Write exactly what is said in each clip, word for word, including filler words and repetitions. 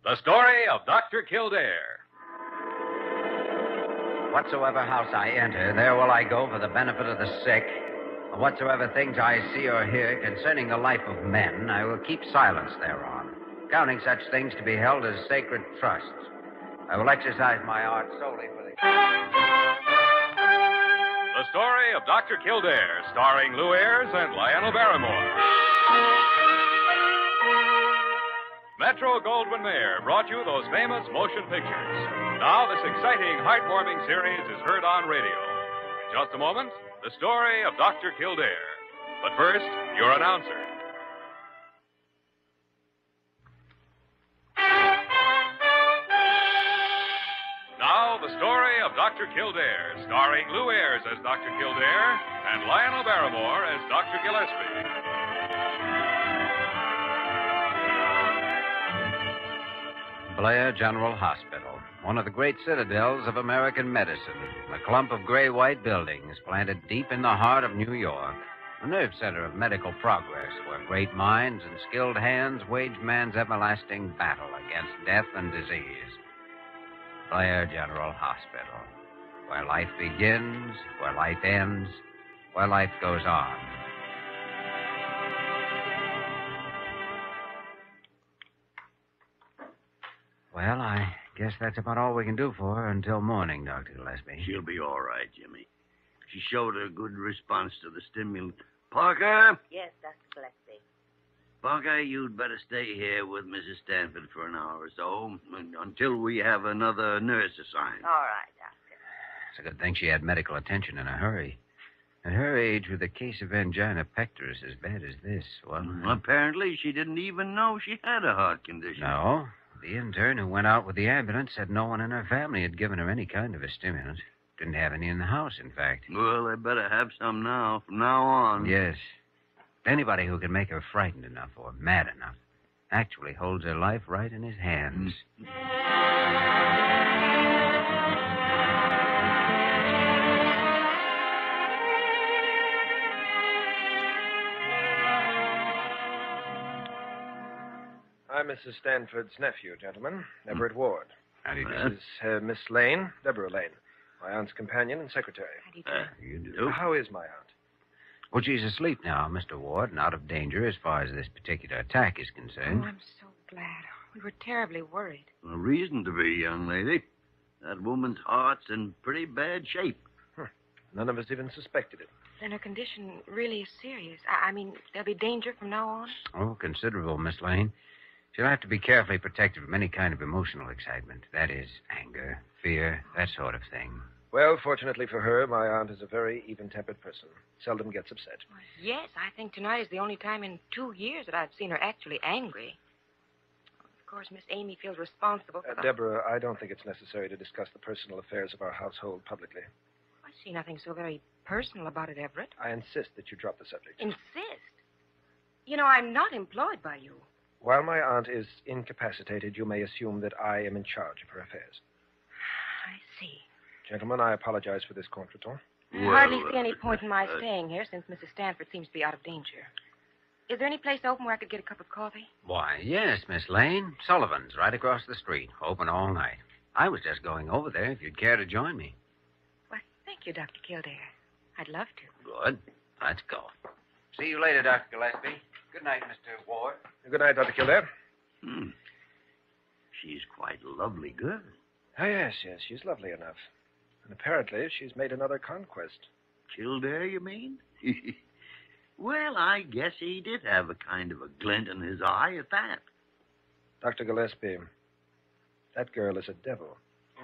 The story of Doctor Kildare. Whatsoever house I enter, there will I go for the benefit of the sick. And whatsoever things I see or hear concerning the life of men, I will keep silence thereon, counting such things to be held as sacred trusts. I will exercise my art solely for the... The story of Doctor Kildare, starring Lou Ayres and Lionel Barrymore. Metro Goldwyn Mayer brought you those famous motion pictures. Now this exciting, heartwarming series is heard on radio. Just a moment, the story of Doctor Kildare. But first, your announcer. Now, the story of Doctor Kildare, starring Lou Ayres as Doctor Kildare and Lionel Barrymore as Doctor Gillespie. Blair General Hospital, one of the great citadels of American medicine, a clump of gray-white buildings planted deep in the heart of New York, a nerve center of medical progress where great minds and skilled hands wage man's everlasting battle against death and disease. Blair General Hospital, where life begins, where life ends, where life goes on. Well, I guess that's about all we can do for her until morning, Doctor Gillespie. She'll be all right, Jimmy. She showed a good response to the stimulant. Parker? Yes, Doctor Gillespie. Parker, you'd better stay here with Missus Stanford for an hour or so until we have another nurse assigned. All right, Doctor. It's a good thing she had medical attention in a hurry. At her age, with a case of angina pectoris as bad as this, well... Well, apparently, she didn't even know she had a heart condition. No. The intern who went out with the ambulance said no one in her family had given her any kind of a stimulant. Didn't have any in the house, in fact. Well, they better have some now, from now on. Yes. Anybody who can make her frightened enough or mad enough actually holds her life right in his hands. I'm Missus Stanford's nephew, gentlemen, Everett Ward. How do you do? This is uh, Miss Lane, Deborah Lane, my aunt's companion and secretary. How do you do? Uh, You do? How is my aunt? Well, she's asleep now, Mister Ward, and out of danger as far as this particular attack is Oh, concerned. I'm so glad. We were terribly worried. A reason to be, young lady. That woman's heart's in pretty bad shape. None of us even suspected it. Then her condition really is serious. I, I mean, there'll be danger from now on? Oh, considerable, Miss Lane. She'll have to be carefully protected from any kind of emotional excitement. That is, anger, fear, that sort of thing. Well, fortunately for her, my aunt is a very even-tempered person. Seldom gets upset. Well, yes, I think tonight is the only time in two years that I've seen her actually angry. Of course, Miss Amy feels responsible for Uh, the... Deborah, I don't think it's necessary to discuss the personal affairs of our household publicly. I see nothing so very personal about it, Everett. I insist that you drop the subject. Insist? You know, I'm not employed by you. While my aunt is incapacitated, you may assume that I am in charge of her affairs. I see. Gentlemen, I apologize for this contretemps. I Well, hardly see uh, any point in my uh, staying here since Missus Stanford seems to be out of danger. Is there any place open where I could get a cup of coffee? Why, yes, Miss Lane. Sullivan's right across the street, open all night. I was just going over there if you'd care to join me. Well, thank you, Doctor Kildare. I'd love to. Good. Let's go. See you later, Doctor Gillespie. Good night, Mister Ward. Good night, Doctor Kildare. Hmm. She's quite a lovely girl. Oh, yes, yes, she's lovely enough. And apparently she's made another conquest. Kildare, you mean? Well, I guess he did have a kind of a glint in his eye at that. Doctor Gillespie, that girl is a devil.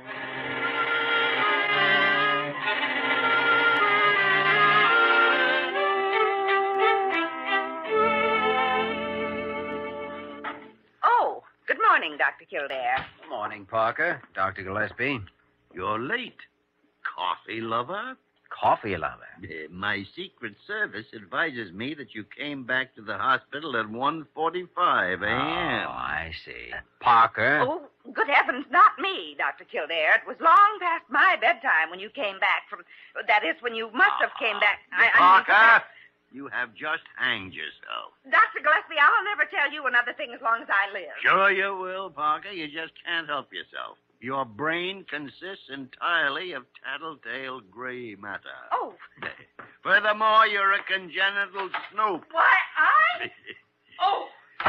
Oh, good morning, Doctor Kildare. Good morning, Parker. Doctor Gillespie. You're late. Coffee lover? Coffee lover. Uh, my Secret Service advises me that you came back to the hospital at one forty-five a.m. Oh, I see. Parker. Oh, good heavens, not me, Doctor Kildare. It was long past my bedtime when you came back from... That is, when you must have came back... I, I mean, Parker! you have just hanged yourself. Doctor Gillespie, I'll never tell you another thing as long as I live. Sure you will, Parker. You just can't help yourself. Your brain consists entirely of tattletale gray matter. Oh. Furthermore, you're a congenital snoop. Why, I? Oh.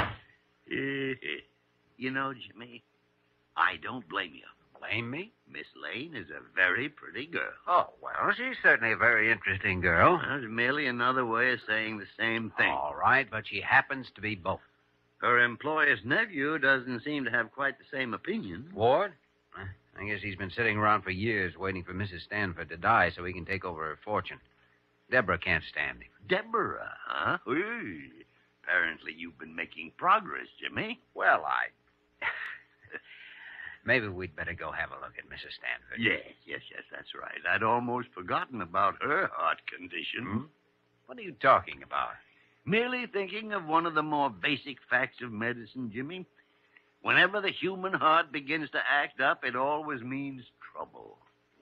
You know, Jimmy, I don't blame you. Blame me? Miss Lane is a very pretty girl. Oh, well, she's certainly a very interesting girl. Well, it's merely another way of saying the same thing. All right, but she happens to be both. Her employer's nephew doesn't seem to have quite the same opinion. Ward? I guess he's been sitting around for years waiting for Missus Stanford to die so he can take over her fortune. Deborah can't stand him. Deborah, huh? Ooh. Apparently you've been making progress, Jimmy. Well, I... Maybe we'd better go have a look at Missus Stanford. Yes, yes, yes, that's right. I'd almost forgotten about her heart condition. Hmm? What are you talking about? Merely thinking of one of the more basic facts of medicine, Jimmy. Whenever the human heart begins to act up, it always means trouble.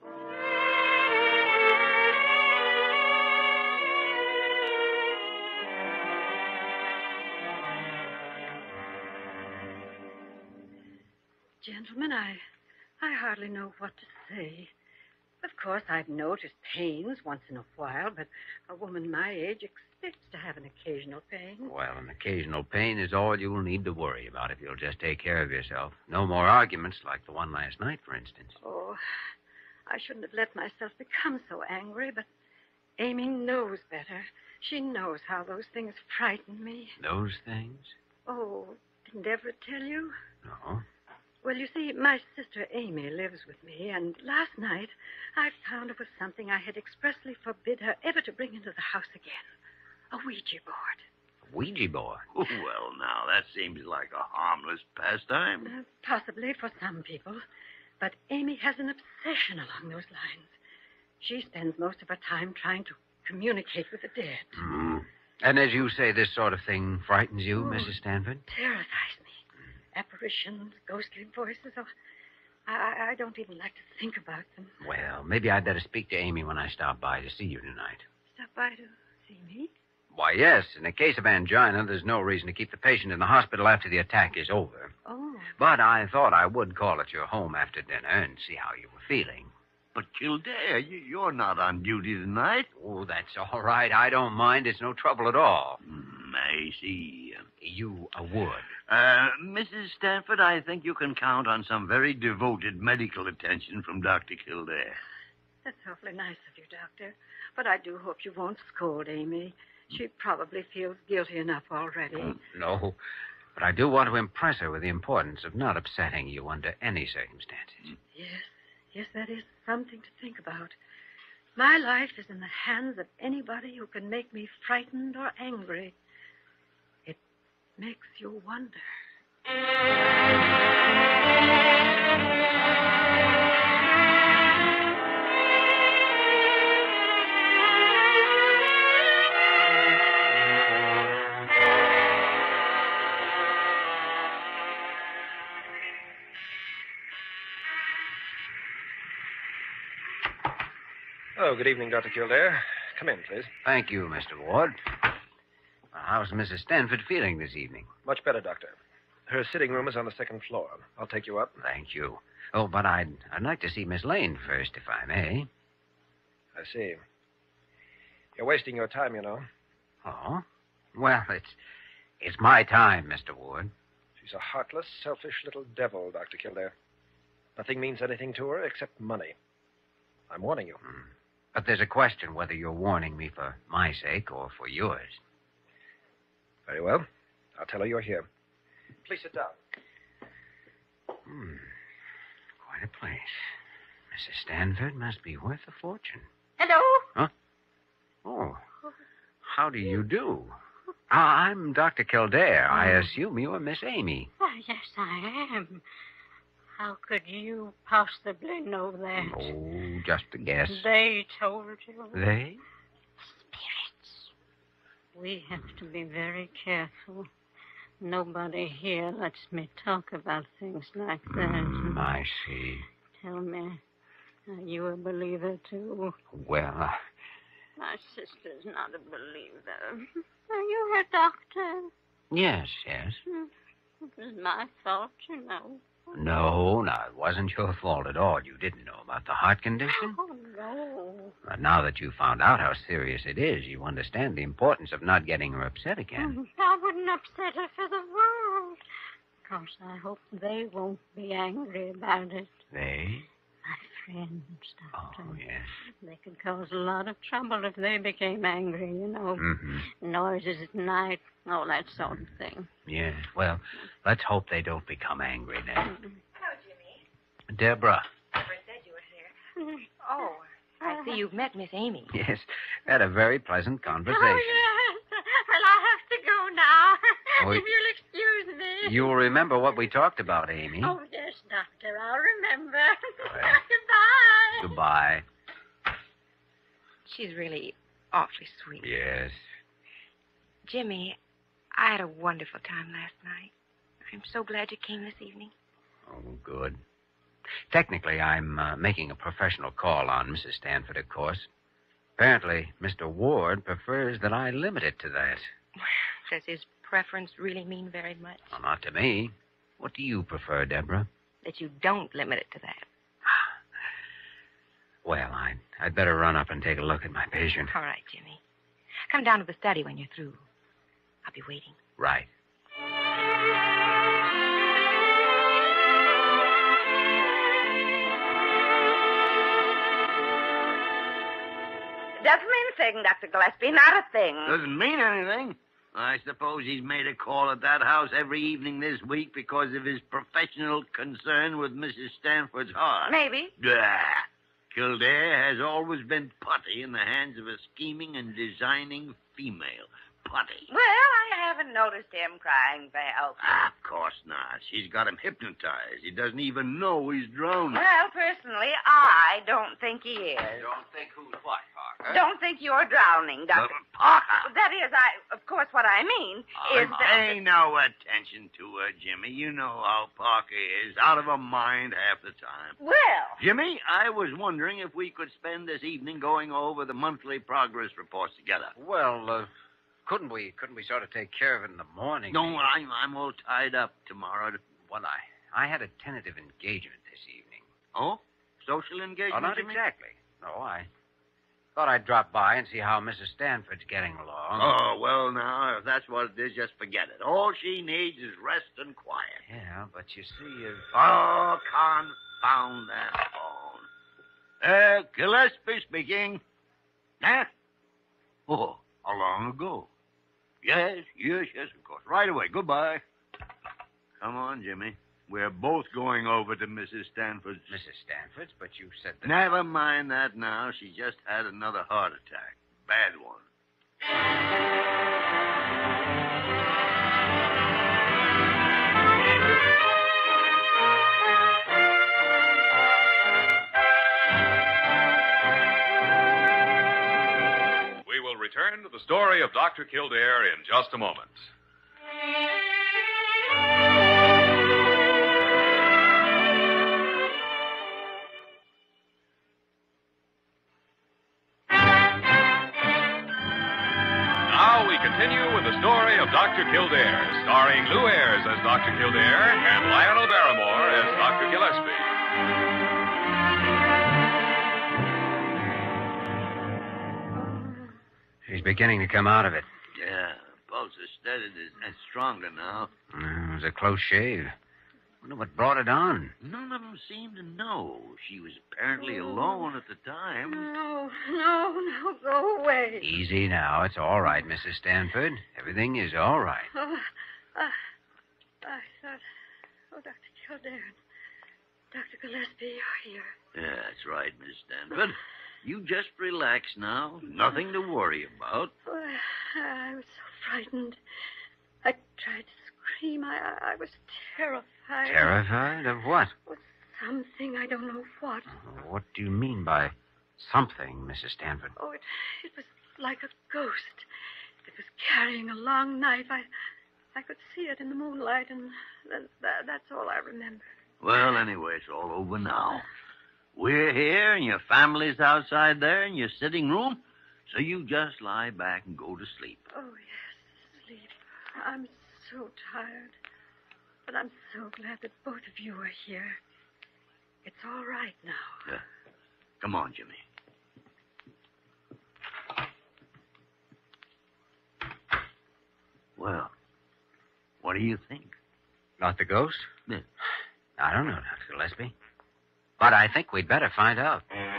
Gentlemen, I, I hardly know what to say. Of course, I've noticed pains once in a while, but a woman my age expects to have an occasional pain. Well, an occasional pain is all you'll need to worry about if you'll just take care of yourself. No more arguments like the one last night, for instance. Oh, I shouldn't have let myself become so angry, but Amy knows better. She knows how those things frighten me. Those things? Oh, didn't Everett tell you? No. Well, you see, my sister Amy lives with me, and last night I found it was something I had expressly forbid her ever to bring into the house again. A Ouija board. A Ouija board? Oh, well, now, that seems like a harmless pastime. Uh, possibly for some people, but Amy has an obsession along those lines. She spends most of her time trying to communicate with the dead. Mm. And as you say, this sort of thing frightens you, Oh. Missus Stanford? Terrifies me. Apparitions, ghostly voices. Oh, I, I don't even like to think about them. Well, maybe I'd better speak to Amy when I stop by to see you tonight. Stop by to see me? Why, yes. In a case of angina, there's no reason to keep the patient in the hospital after the attack is over. Oh. But I thought I would call at your home after dinner and see how you were feeling. But, Kildare, you, you're not on duty tonight. Oh, that's all right. I don't mind. It's no trouble at all. Mm, I see. You uh, would. Uh, Missus Stanford, I think you can count on some very devoted medical attention from Doctor Kildare. That's awfully nice of you, Doctor. But I do hope you won't scold Amy. She probably feels guilty enough already. Oh, no. But I do want to impress her with the importance of not upsetting you under any circumstances. Yes, yes, that is something to think about. My life is in the hands of anybody who can make me frightened or angry. It makes you wonder. Oh, good evening, Doctor Kildare. Come in, please. Thank you, Mister Ward. Well, how's Missus Stanford feeling this evening? Much better, Doctor. Her sitting room is on the second floor. I'll take you up. Thank you. Oh, but I'd, I'd like to see Miss Lane first, if I may. I see. You're wasting your time, you know. Oh? Well, it's it's my time, Mister Ward. She's a heartless, selfish little devil, Doctor Kildare. Nothing means anything to her except money. I'm warning you. Hmm. But there's a question whether you're warning me for my sake or for yours. Very well. I'll tell her you're here. Please sit down. Hmm. Quite a place. Missus Stanford must be worth a fortune. Hello? Huh? Oh. How do you do? Ah, I'm Doctor Kildare. I assume you're Miss Amy. Oh, yes, I am. How could you possibly know that? Oh, just a guess. They told you. They? Spirits. We have to be very careful. Nobody here lets me talk about things like that. Mm, I see. Tell me, are you a believer, too? Well, uh, My sister's not a believer. Are you her doctor? Yes, yes. It was my fault, you know. No, no, it wasn't your fault at all. You didn't know about the heart condition. Oh, no. But now that you found out how serious it is, you understand the importance of not getting her upset again. I wouldn't upset her for the world. Of course, I hope they won't be angry about it. They? My friends, Doctor. Oh, yes. They could cause a lot of trouble if they became angry, you know. Mm-hmm. Noises at night, all that sort of thing. Yes. Well, let's hope they don't become angry then. Hello, Jimmy. Deborah. Never said you were here. Oh, I see you've met Miss Amy. Yes. Had a very pleasant conversation. Oh, yes. Well, I have to go now. Oh, if you'll excuse me. You'll remember what we talked about, Amy. Oh, yes, Doctor, I'll remember. Well. Goodbye. Goodbye. She's really awfully sweet. Yes. Jimmy, I had a wonderful time last night. I'm so glad you came this evening. Oh, good. Technically, I'm uh, making a professional call on Missus Stanford, of course. Apparently, Mister Ward prefers that I limit it to that. Does his preference really mean very much? Well, not to me. What do you prefer, Deborah? That you don't limit it to that. Well, I'd, I'd better run up and take a look at my patient. All right, Jimmy. Come down to the study when you're through. I'll be waiting. Right. Doesn't mean a thing, Doctor Gillespie, not a thing. Doesn't mean anything. I suppose he's made a call at that house every evening this week because of his professional concern with Missus Stanford's heart. Maybe. Blah. Kildare has always been putty in the hands of a scheming and designing female. Putty. Well, I haven't noticed him crying for help. Ah, of course not. She's got him hypnotized. He doesn't even know he's drowning. Well, personally, I don't think he is. Don't think who's what, Parker? Don't think you're drowning, Doctor. Uh, Parker. That is, I, of course, what I mean is that... Pay no attention to her, Jimmy. You know how Parker is. Out of her mind half the time. Well... Jimmy, I was wondering if we could spend this evening going over the monthly progress reports together. Well, uh, couldn't we couldn't we sort of take care of it in the morning? No, I'm, I'm all tied up tomorrow. To... Well, I, I had a tentative engagement this evening. Oh? Social engagement, Oh, not Jimmy? exactly. No, I thought I'd drop by and see how Missus Stanford's getting along. Oh, well, now, if that's what it is, just forget it. All she needs is rest and quiet. Yeah, but you see, if... Oh, confound that phone. Uh, Gillespie speaking. Huh? Oh, how long ago? Yes, yes, yes, of course. Right away. Goodbye. Come on, Jimmy. We're both going over to Missus Stanford's. Missus Stanford's, but you said that... Never mind that now. She just had another heart attack. Bad one. We will return to the story of Doctor Kildare in just a moment. Now we continue with the story of Doctor Kildare, starring Lou Ayres as Doctor Kildare and Lionel Barrymore as Doctor Gillespie. He's beginning to come out of it. Yeah, pulse is steady and stronger now. Uh, it was a close shave. Wonder what brought it on. None of them seem to know. She was apparently alone at the time. No, no, no, go away. Easy now. It's all right, Missus Stanford. Everything is all right. Oh, I, I thought, oh, Doctor Kildare, Doctor Gillespie, you're here. Yeah, that's right, Miss Stanford. You just relax now. Nothing to worry about. Oh, I, I was so frightened. I tried to scream. I, I, I was terrified. Terrified of what? Oh, something, I don't know what. What do you mean by something, Missus Stanford? Oh, it, it was like a ghost. It was carrying a long knife. I, I could see it in the moonlight, and th- th- that's all I remember. Well, anyway, it's all over now. We're here, and your family's outside there in your sitting room. So you just lie back and go to sleep. Oh, yes, sleep. I'm so tired. But I'm so glad that both of you are here. It's all right now. Yeah. Come on, Jimmy. Well, what do you think? Not the ghost? Yeah. I don't know, Doctor Gillespie. But I think we'd better find out.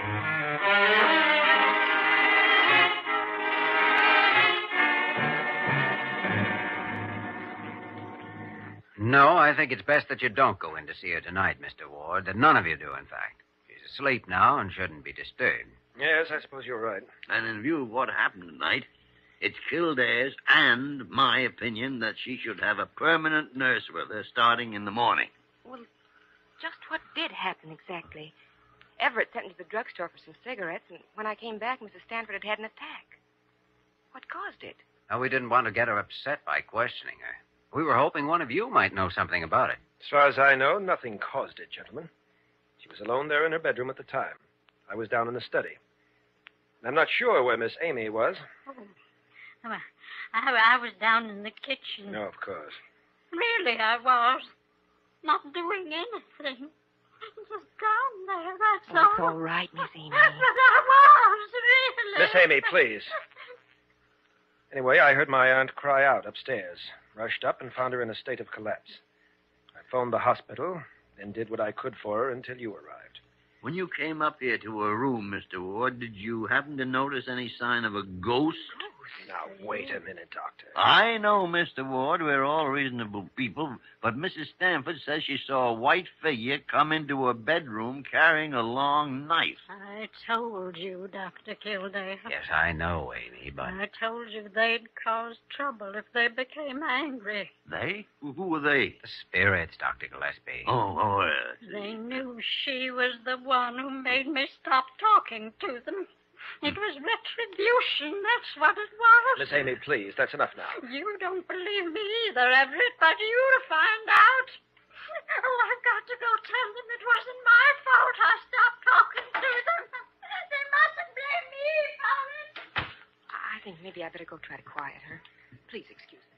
No, I think it's best that you don't go in to see her tonight, Mister Ward. That none of you do, in fact. She's asleep now and shouldn't be disturbed. Yes, I suppose you're right. And in view of what happened tonight, it's Kildare's and my opinion that she should have a permanent nurse with her starting in the morning. Well, just what did happen exactly? Everett sent me to the drugstore for some cigarettes, and when I came back, Missus Stanford had had an attack. What caused it? Now, we didn't want to get her upset by questioning her. We were hoping one of you might know something about it. As far as I know, nothing caused it, gentlemen. She was alone there in her bedroom at the time. I was down in the study. I'm not sure where Miss Amy was. Oh, I, I was down in the kitchen. No, of course. Really, I was. Not doing anything. Just down there, that's Oh, all. it's all right, Miss Amy. But I was, really. Miss Amy, please. Anyway, I heard my aunt cry out upstairs. Rushed up and found her in a state of collapse. I phoned the hospital, then did what I could for her until you arrived. When you came up here to her room, Mister Ward, did you happen to notice any sign of a ghost? Now, wait a minute, Doctor. I know, Mister Ward, we're all reasonable people, but Missus Stanford says she saw a white figure come into her bedroom carrying a long knife. I told you, Doctor Kildare. Yes, I know, Amy, but... I told you they'd cause trouble if they became angry. They? Who who were they? The spirits, Doctor Gillespie. Oh, oh, yes. They knew she was the one who made me stop talking to them. It was retribution, that's what it was. Miss Amy, please, that's enough now. You don't believe me either, Everett, but you'll find out. Oh, I've got to go tell them it wasn't my fault I stopped talking to them. They mustn't blame me for it. I think maybe I better go try to quiet her. Please excuse me.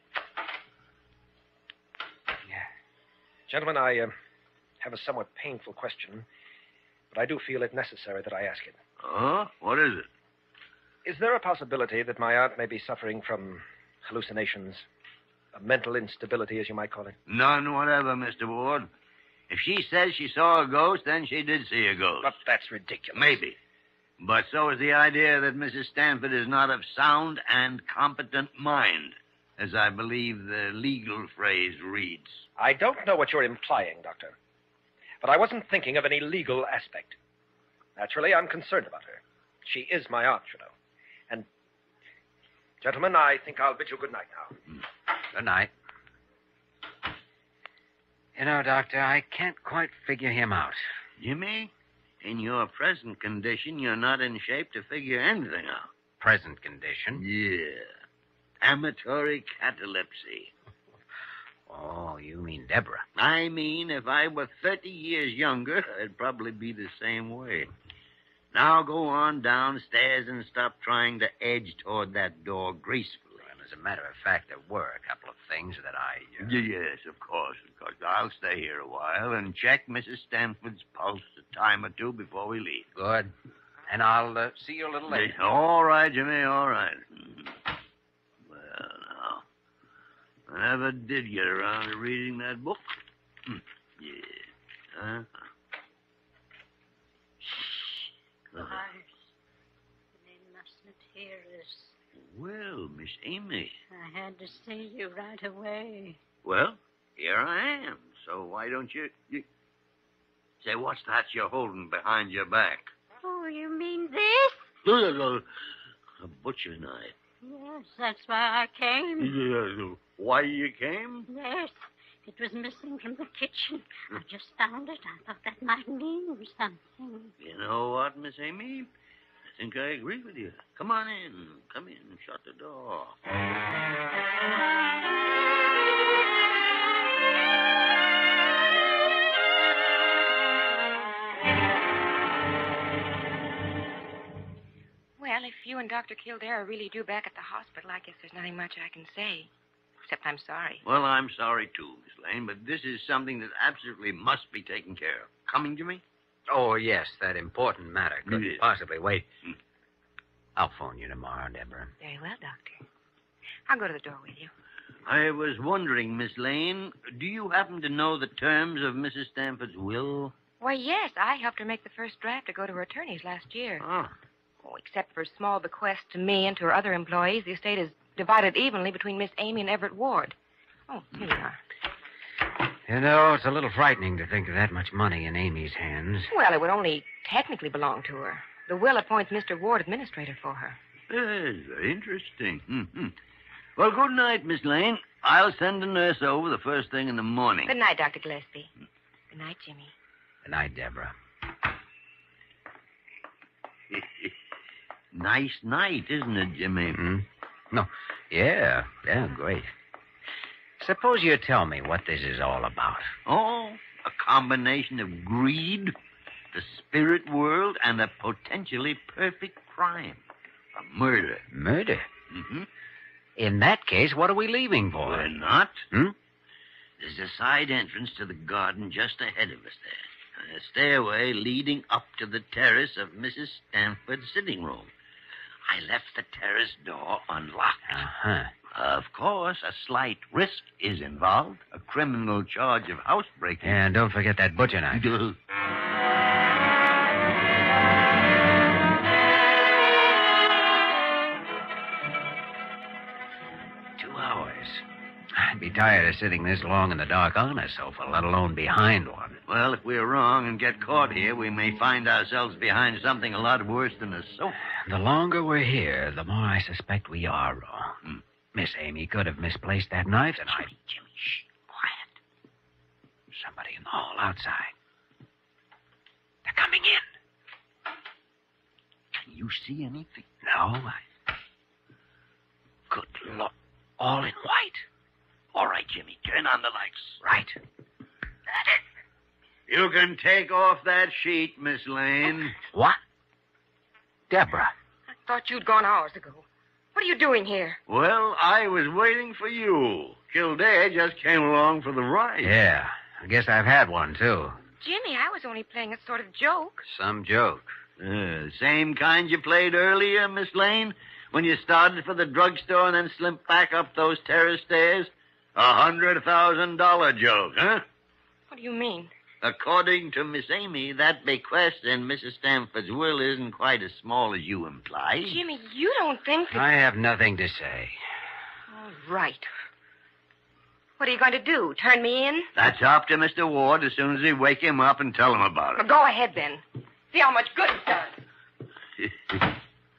Yeah. Gentlemen, I uh, have a somewhat painful question, but I do feel it necessary that I ask it. Oh? What is it? Is there a possibility that my aunt may be suffering from hallucinations, a mental instability, as you might call it? None whatever, Mister Ward. If she says she saw a ghost, then she did see a ghost. But that's ridiculous. Maybe. But so is the idea that Missus Stanford is not of sound and competent mind, as I believe the legal phrase reads. I don't know what you're implying, Doctor. But I wasn't thinking of any legal aspect. Naturally, I'm concerned about her. She is my aunt, you know. And, gentlemen, I think I'll bid you good night now. Good night. You know, Doctor, I can't quite figure him out. Jimmy, in your present condition, you're not in shape to figure anything out. Present condition. Yeah. Amatory catalepsy. Oh, you mean Deborah. I mean, if I were thirty years younger, I'd probably be the same way. Now go on downstairs and stop trying to edge toward that door gracefully. Well, as a matter of fact, there were a couple of things that I... Uh... Yes, of course, of course. I'll stay here a while and check Missus Stanford's pulse a time or two before we leave. Good. And I'll uh, see you a little later. Yeah, all right, Jimmy, all right. Well, now, I never did get around to reading that book. Hmm. Yeah. Huh? Quiet. They mustn't hear this. Well, Miss Amy. I had to see you right away. Well, here I am. So why don't you... you... Say, what's that you're holding behind your back? Oh, you mean this? A butcher knife. Yes, that's why I came. Yeah, why you came? Yes, it was missing from the kitchen. I just found it. I thought that might mean something. You know what, Miss Amy? I think I agree with you. Come on in. Come in and shut the door. Well, if you and Doctor Kildare are really due back at the hospital, I guess there's nothing much I can say. Except I'm sorry. Well, I'm sorry, too, Miss Lane, but this is something that absolutely must be taken care of. Coming, Jimmy? Oh, yes, that important matter couldn't Yes. possibly wait. Hmm. I'll phone you tomorrow, Deborah. Very well, Doctor. I'll go to the door with you. I was wondering, Miss Lane, do you happen to know the terms of Missus Stanford's will? Why, yes, I helped her make the first draft to go to her attorneys last year. Oh. Oh, except for a small bequest to me and to her other employees, the estate is divided evenly between Miss Amy and Everett Ward. Oh, here you are. You know, it's a little frightening to think of that much money in Amy's hands. Well, it would only technically belong to her. The will appoints Mister Ward administrator for her. Yes, very interesting. Mm-hmm. Well, good night, Miss Lane. I'll send a nurse over the first thing in the morning. Good night, Doctor Gillespie. Good night, Jimmy. Good night, Deborah. Nice night, isn't it, Jimmy? Hmm? No. Yeah, yeah, great. Suppose you tell me what this is all about. Oh, a combination of greed, the spirit world, and a potentially perfect crime. A murder. Murder? Mm-hmm. In that case, what are we leaving for? We're not. Hmm? There's a side entrance to the garden just ahead of us there. And a stairway leading up to the terrace of Missus Stanford's sitting room. I left the terrace door unlocked. Uh-huh. Of course, a slight risk is involved. A criminal charge of housebreaking. And don't forget that butcher knife. Two hours. I'd be tired of sitting this long in the dark on a sofa, let alone behind one. Well, if we're wrong and get caught here, we may find ourselves behind something a lot worse than a sofa. The longer we're here, the more I suspect we are wrong. Hmm. Miss Amy could have misplaced that knife, and I... Jimmy, Jimmy, shh, quiet. Somebody in the hall outside. They're coming in. Can you see anything? No, I... Good Lord. All in white. All right, Jimmy, turn on the lights. Right. You can take off that sheet, Miss Lane. What? Deborah. I thought you'd gone hours ago. What are you doing here? Well, I was waiting for you. Kildare just came along for the ride. Yeah, I guess I've had one, too. Jimmy, I was only playing a sort of joke. Some joke. Uh, same kind you played earlier, Miss Lane? When you started for the drugstore and then slipped back up those terrace stairs? A hundred thousand dollar joke, huh? What do you mean? According to Miss Amy, that bequest in Missus Stanford's will isn't quite as small as you imply. Jimmy, you don't think that... I have nothing to say. All right. What are you going to do? Turn me in? That's up to Mister Ward as soon as we wake him up and tell him about Well, it. go ahead, then. See how much good it does.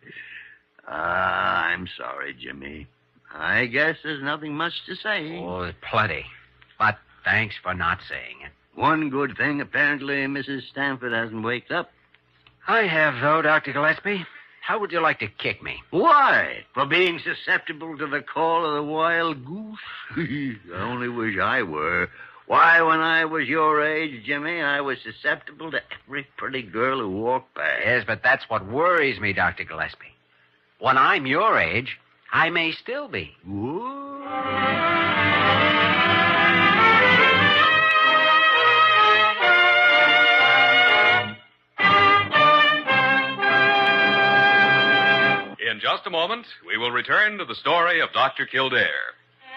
Ah, I'm sorry, Jimmy. I guess there's nothing much to say. Oh, plenty. But thanks for not saying it. One good thing, apparently Missus Stanford hasn't waked up. I have, though, Doctor Gillespie. How would you like to kick me? Why? For being susceptible to the call of the wild goose? I only wish I were. Why, when I was your age, Jimmy, I was susceptible to every pretty girl who walked by. Yes, but that's what worries me, Doctor Gillespie. When I'm your age, I may still be. Whoa. In just a moment, we will return to the story of Doctor Kildare.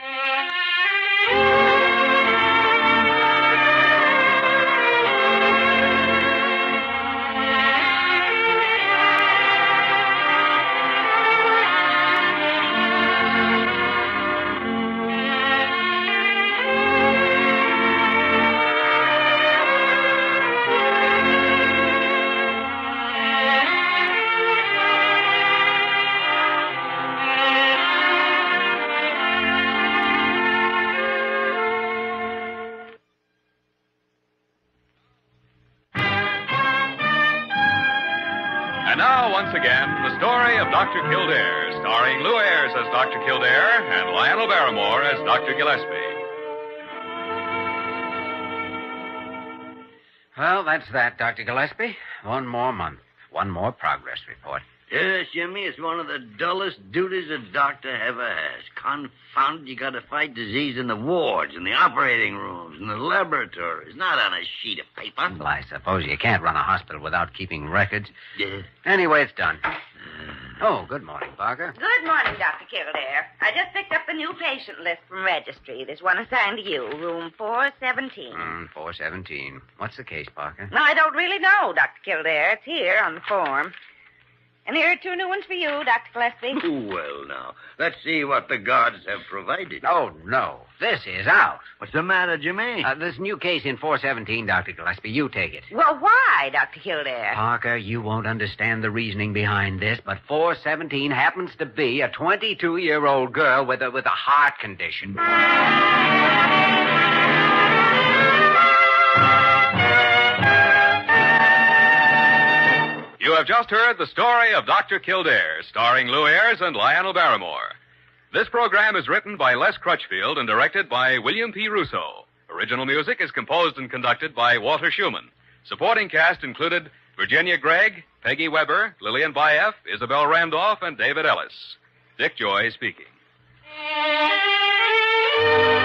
And now, once again, the story of Doctor Kildare, starring Lou Ayres as Doctor Kildare and Lionel Barrymore as Doctor Gillespie. Well, that's that, Doctor Gillespie. One more month. One more progress report. Yes, Jimmy, it's one of the dullest duties a doctor ever has. Confounded, you got to fight disease in the wards, in the operating rooms, in the laboratories, not on a sheet of paper. Well, I suppose you can't run a hospital without keeping records. Yeah. Anyway, it's done. Oh, good morning, Parker. Good morning, Doctor Kildare. I just picked up the new patient list from registry. There's one assigned to you, room four seventeen. Mm, four seventeen. What's the case, Parker? No, I don't really know, Doctor Kildare. It's here on the form. And here are two new ones for you, Doctor Gillespie. Well, now, let's see what the gods have provided. Oh, no. This is out. What's the matter, Jimmy? Uh, this new case in four seventeen, Doctor Gillespie. You take it. Well, why, Doctor Kildare? Parker, you won't understand the reasoning behind this, but four seventeen happens to be a twenty-two-year-old girl with a, with a heart condition. You have just heard the story of Doctor Kildare, starring Lou Ayres and Lionel Barrymore. This program is written by Les Crutchfield and directed by William P. Russo. Original music is composed and conducted by Walter Schumann. Supporting cast included Virginia Gregg, Peggy Weber, Lillian Baeff, Isabel Randolph, and David Ellis. Dick Joy speaking.